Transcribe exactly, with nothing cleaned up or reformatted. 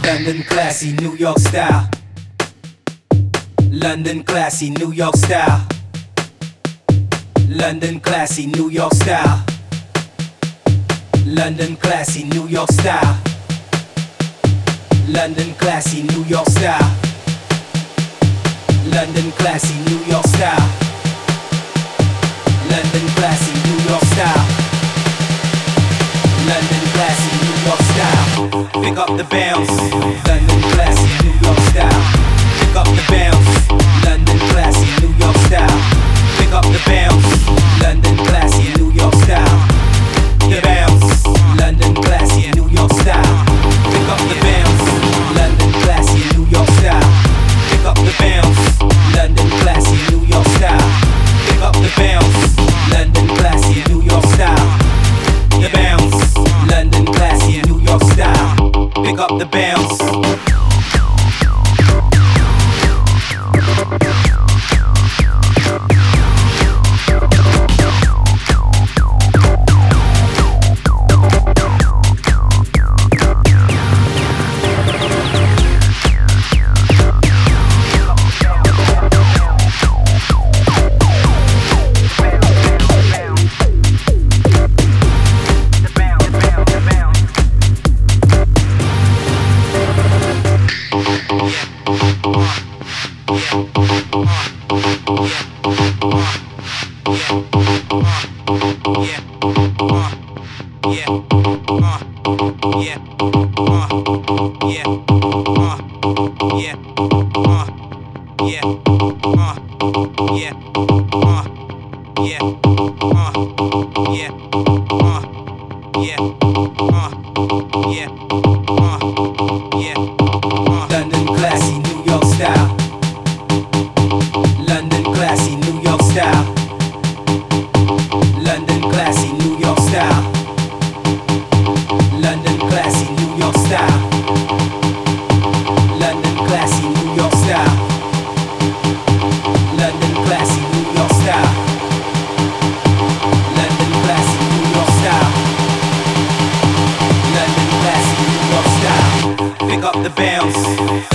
London classy, New York style. London classy, New York style. London classy, New York style. London classy, New York style. London classy, New York style. London classy, New York style. London classy, New York style. London classy, New York style. Pick up the bounce. London classy, New York style. Pick up the bounce. London classy, New York style. Pick up the bounce. London classy, New York style. The bounce. London classy, New York style. Pick up the bounce. London classy, New York style. Pick up the bounce. London classy, New York style. Pick up the bounce. London classy, New York style. The bounce. London classy, New York style. Pick up the bounce. Pick up the bounce.